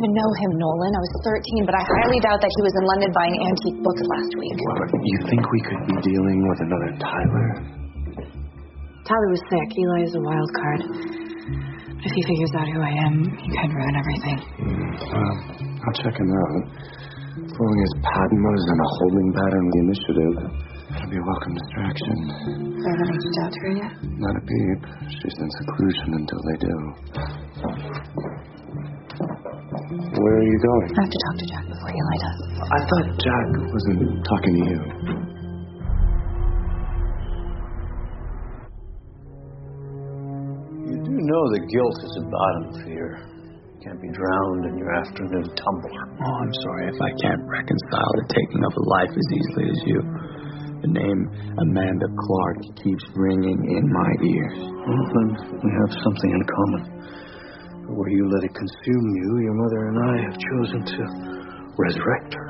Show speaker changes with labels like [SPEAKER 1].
[SPEAKER 1] even know him, Nolan. I was 13, but I highly doubt that he was in London buying antique books last week.
[SPEAKER 2] Well, you think we could be dealing with another Tyler?
[SPEAKER 1] Tyler was sick. Eli is a wild card. If he figures out who I am, he could ruin everything.
[SPEAKER 2] Well, I'll check him out. As long as Padma's in a holding pattern with the initiative, that'll be a welcome distraction.
[SPEAKER 1] I haven't reached out to her yet?
[SPEAKER 2] Not a peep. She's in seclusion until they do. Where are you going?
[SPEAKER 1] I have to talk to Jack before Eli does.
[SPEAKER 2] I thought Jack wasn't talking to you.
[SPEAKER 3] You do know that guilt is a bottom fear. Can't be drowned in your afternoon tumble.
[SPEAKER 4] Oh, I'm sorry if I can't reconcile the taking of a life as easily as you. The name Amanda Clark keeps ringing in my ears.
[SPEAKER 3] Well, then we have something in common. Where you let it consume you, your mother and I have chosen to resurrect her.